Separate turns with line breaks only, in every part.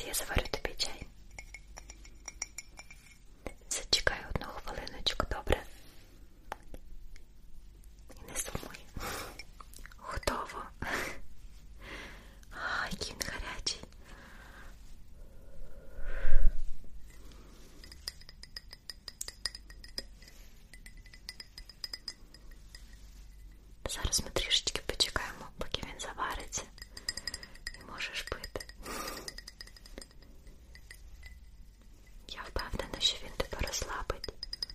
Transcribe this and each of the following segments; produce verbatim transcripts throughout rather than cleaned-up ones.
я заварю тобі чай. Зачекай одну хвилиночку, добре? І не сумуй. Готово. А, який він гарячий. Зараз ми трішечки почекаємо, поки він завариться, і можеш пити. Я впевнена, що він тебе розслабить.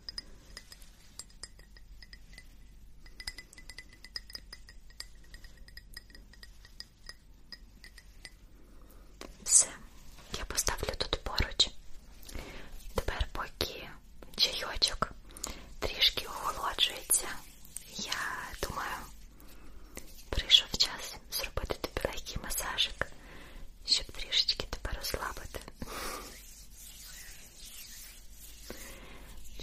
Все, я поставлю тут поруч. Тепер, поки чайочок трішки охолоджується, я думаю, прийшов час зробити тобі легкий масажик, щоб трішечки тебе розслабити.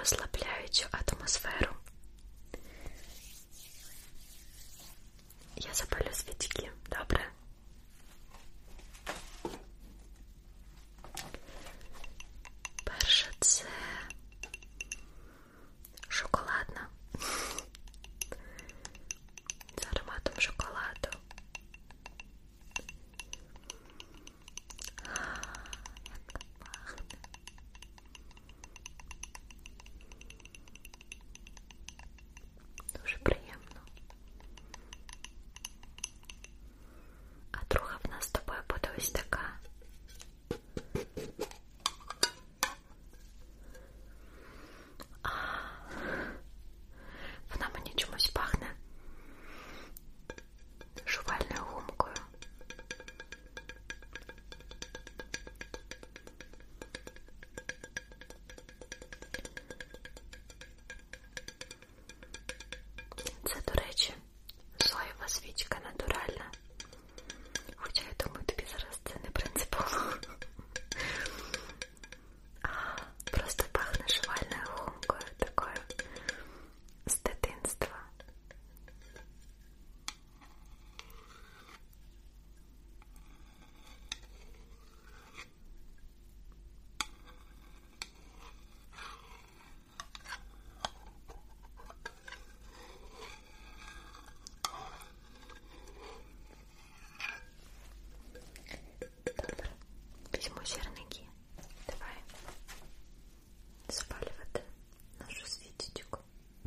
розслабляючу атмосферу. Я запалю свічки, добре? Перше це шоколадна. З ароматом шоколаду. Як пахне. Дуже приємно. А друга в нас з тобою буде ось така. Вона мені чомусь пахне жувальною гумкою. Це, до речі, соєва свічка натуральна. Хоча я думаю, тобі зараз це не принципово. Просто пахне жувальною гумкою такою з дитинства. Добре, візьму сірники. Давай запалювати нашу свічечку.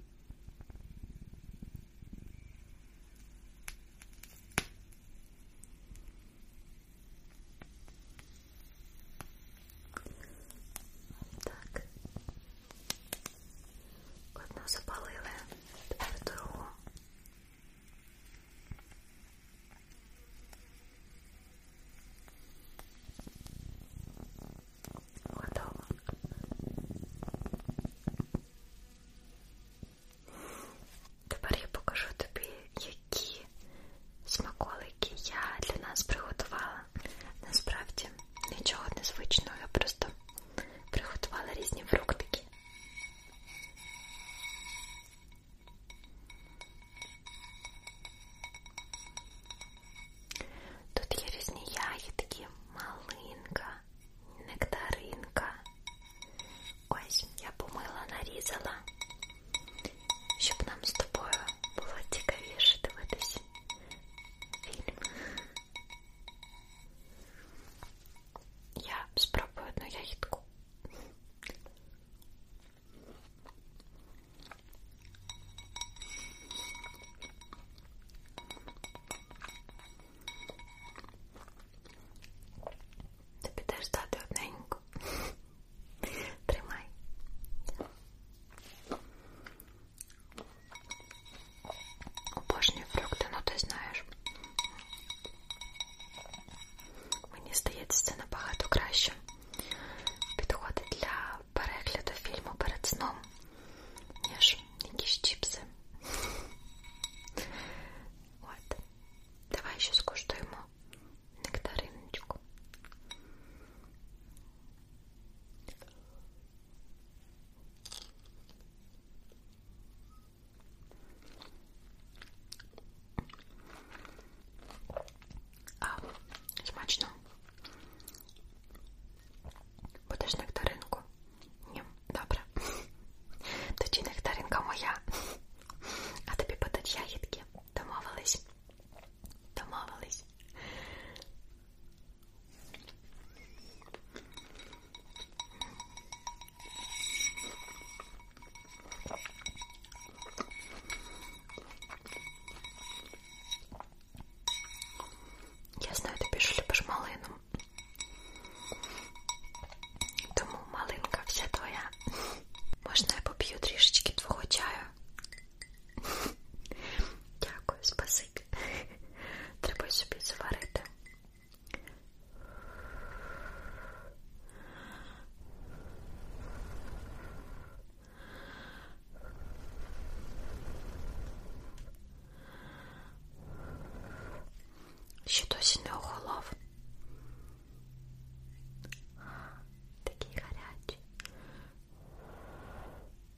Так. Одну запалили, тепер другу. Готово. Тепер я покажу тобі, які смаколики я для нас приготувала. Насправді нічого незвичного, я просто приготувала різні фруктики. Тут є різні ягідки, малинка, нектаринка. Ось, я помила, нарізала, щоб нам з тобою було цікавіше дивитися фільм. Я спробую одну ягідку. Тобі теж дати одненьку. Тримай. Обожнюю фрукти, ну ти знаєш. Мені здається, це набагато краще підходить для перегляду фільму перед сном, ніж якісь чіпси. От. Давай ще скуштуємо нектариночку. А, смачно. Будеш нектаринку? Ні, добре. Тоді нектаринка моя. А тобі будуть ягідки. Домовились? Домовились. Я знаю, ти більше любиш малину. Тому малинка вся твоя. Можна я поп'ю трішечки твого чаю? Дякую, спасибі. Треба собі заварити. Ще досі не охолов. Такий гарячий.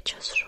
час